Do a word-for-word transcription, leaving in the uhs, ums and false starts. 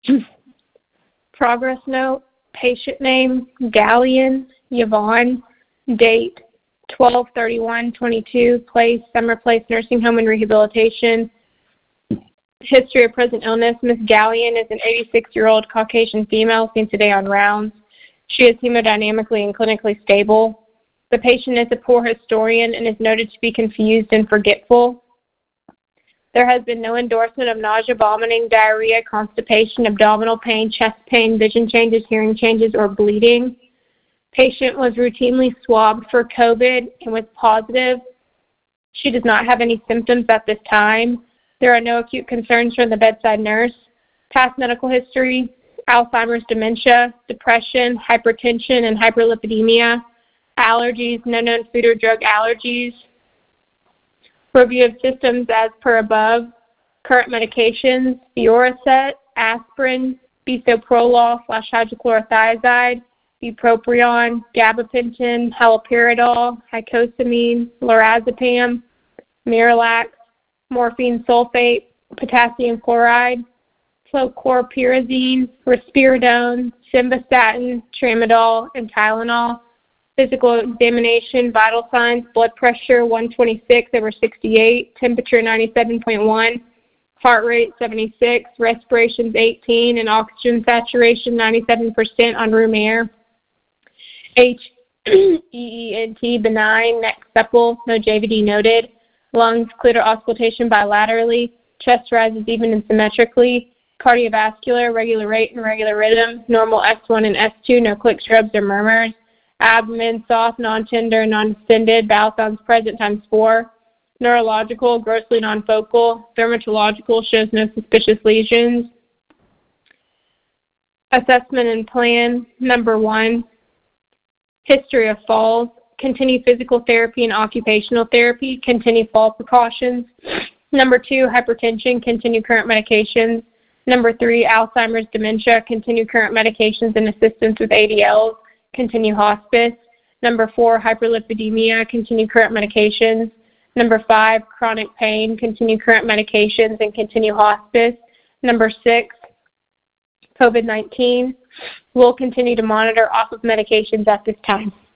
Progress note, patient name, Gallion, Yvonne, date, twelve thirty-one twenty-two, place, Summer Place Nursing Home and Rehabilitation. History of present illness, Miss Gallion is an eighty-six-year-old Caucasian female seen today on rounds. She is hemodynamically and clinically stable. The patient is a poor historian and is noted to be confused and forgetful. There has been no endorsement of nausea, vomiting, diarrhea, constipation, abdominal pain, chest pain, vision changes, hearing changes, or bleeding. Patient was routinely swabbed for COVID and was positive. She does not have any symptoms at this time. There are no acute concerns from the bedside nurse. Past medical history, Alzheimer's, dementia, depression, hypertension, and hyperlipidemia. Allergies, no known food or drug allergies. Review of symptoms as per above. Current medications, Fioricet, aspirin, bisoprolol slash hydrochlorothiazide, bupropion, gabapentin, haloperidol, icosapine, lorazepam, Miralax, morphine sulfate, potassium chloride, fluchlorperazine, risperidone, simvastatin, tramadol, and Tylenol. Physical examination, vital signs, blood pressure one twenty-six over sixty-eight, temperature ninety-seven point one, heart rate seventy-six, respirations eighteen, and oxygen saturation ninety-seven percent on room air. H E E N T benign, neck supple, no J V D noted. Lungs, clear auscultation bilaterally. Chest rises even and symmetrically. Cardiovascular, regular rate and regular rhythm. Normal S one and S two, no clicks, rubs, or murmurs. Abdomen soft, non-tender, non-distended. Bowel sounds present times four. Neurological, grossly non-focal. Dermatological, shows no suspicious lesions. Assessment and plan. Number one, history of falls. Continue physical therapy and occupational therapy. Continue fall precautions. Number two, hypertension. Continue current medications. Number three, Alzheimer's, dementia. Continue current medications and assistance with A D Ls. Continue hospice. Number four, hyperlipidemia. Continue current medications. Number five, chronic pain. Continue current medications and continue hospice. Number six, COVID nineteen. We'll continue to monitor off of medications at this time.